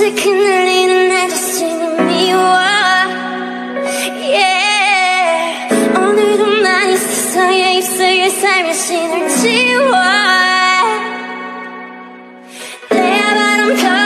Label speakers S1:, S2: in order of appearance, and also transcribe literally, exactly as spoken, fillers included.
S1: 조금씩 흔들리는 내 자신이 미워 yeah. 오늘도 많이 서서히 입술을 살며시 널 지워 내 바람